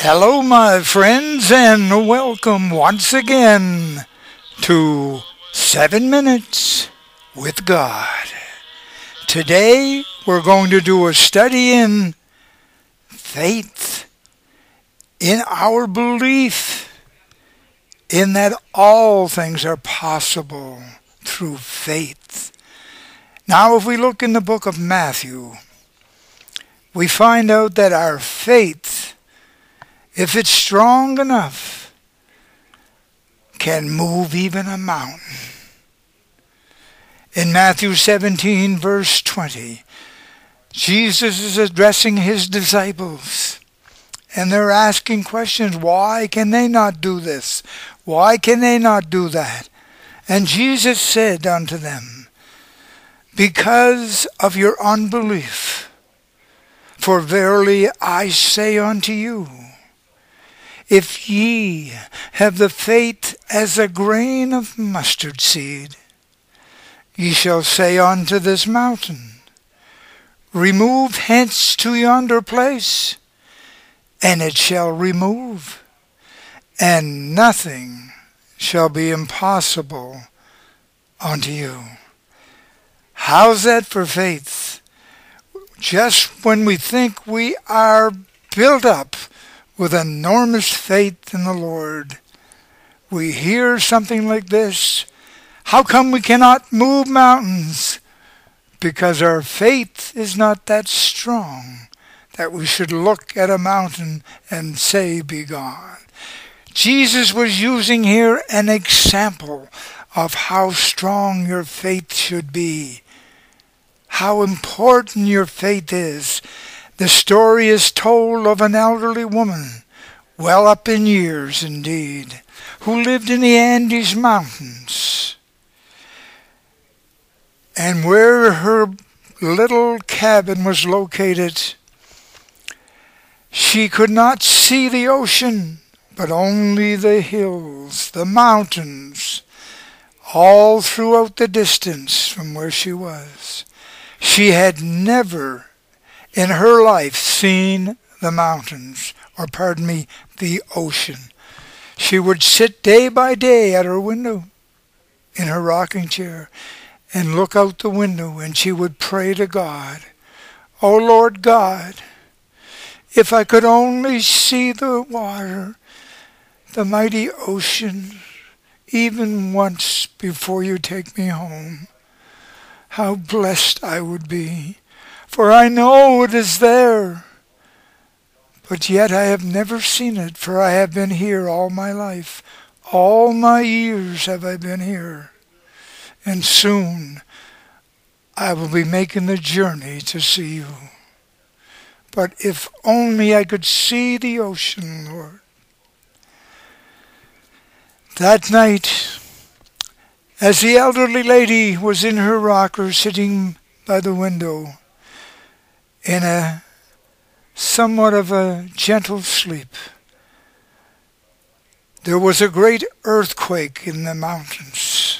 Hello, my friends, and welcome once again to 7 Minutes with God. Today, we're going to do a study in faith, in our belief in that all things are possible through faith. Now, if we look in the book of Matthew, we find out that our faith, if it's strong enough, can move even a mountain. In Matthew 17, verse 20, Jesus is addressing his disciples, and they're asking questions. Why can they not do this? Why can they not do that? And Jesus said unto them, because of your unbelief, for verily I say unto you, if ye have the faith as a grain of mustard seed, ye shall say unto this mountain, remove hence to yonder place, and it shall remove, and nothing shall be impossible unto you. How's that for faith? Just when we think we are built up with enormous faith in the Lord, we hear something like this. How come we cannot move mountains? Because our faith is not that strong that we should look at a mountain and say, be gone. Jesus was using here an example of how strong your faith should be, how important your faith is. The story is told of an elderly woman, well up in years indeed, who lived in the Andes Mountains. And where her little cabin was located, she could not see the ocean, but only the hills, the mountains, all throughout the distance from where she was. She had never in her life seen the mountains, or the ocean. She would sit day by day at her window in her rocking chair and look out the window, and she would pray to God, oh Lord God, if I could only see the water, the mighty ocean, even once before you take me home, how blessed I would be. For I know it is there, but yet I have never seen it, for I have been here all my life. All my years have I been here, and soon I will be making the journey to see you. But if only I could see the ocean, Lord. That night, as the elderly lady was in her rocker sitting by the window, in a somewhat of a gentle sleep, there was a great earthquake in the mountains.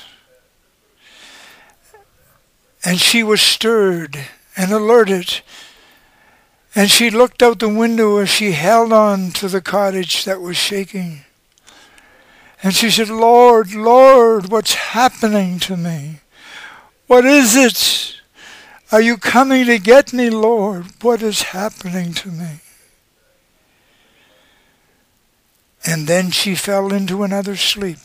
And she was stirred and alerted, and she looked out the window as she held on to the cottage that was shaking. And she said, Lord, Lord, what's happening to me? What is it? Are you coming to get me, Lord? What is happening to me? And then she fell into another sleep.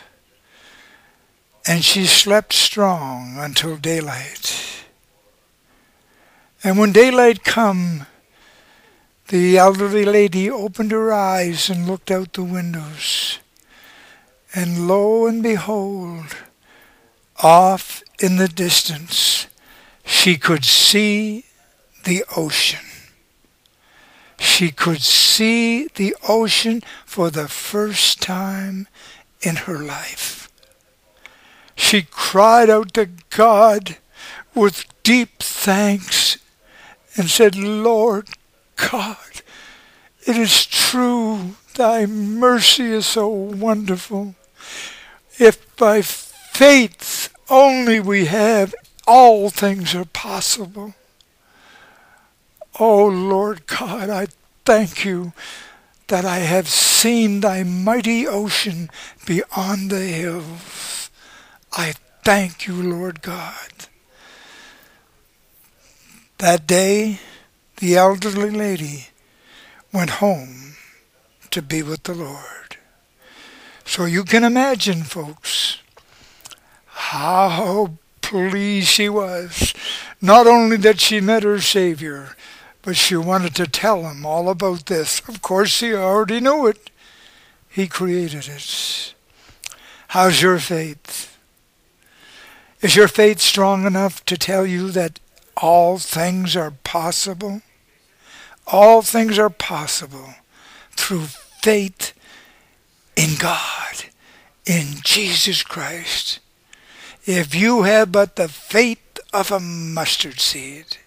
And she slept strong until daylight. And when daylight come, the elderly lady opened her eyes and looked out the windows. And lo and behold, off in the distance, she could see the ocean. She could see the ocean for the first time in her life. She cried out to God with deep thanks and said, Lord God, it is true, thy mercy is so wonderful. If by faith only we have, all things are possible. Oh, Lord God, I thank you that I have seen thy mighty ocean beyond the hills. I thank you, Lord God. That day, the elderly lady went home to be with the Lord. So you can imagine, folks, how pleased she was. Not only that she met her Savior, but she wanted to tell him all about this. Of course, he already knew it. He created it. How's your faith? Is your faith strong enough to tell you that all things are possible? All things are possible through faith in God, in Jesus Christ. If you have but the faith of a mustard seed,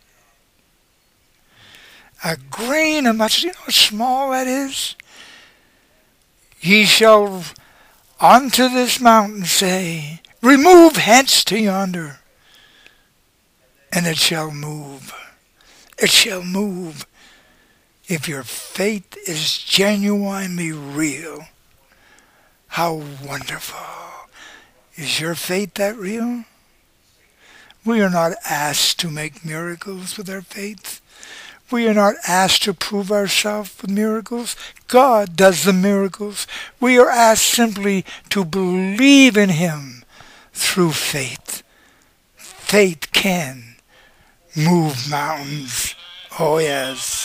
a grain of mustard, you know how small that is? Ye shall unto this mountain say, remove hence to yonder, and it shall move. It shall move. If your faith is genuinely real, how wonderful. Is your faith that real? We are not asked to make miracles with our faith. We are not asked to prove ourselves with miracles. God does the miracles. We are asked simply to believe in him through faith. Faith can move mountains. Oh yes.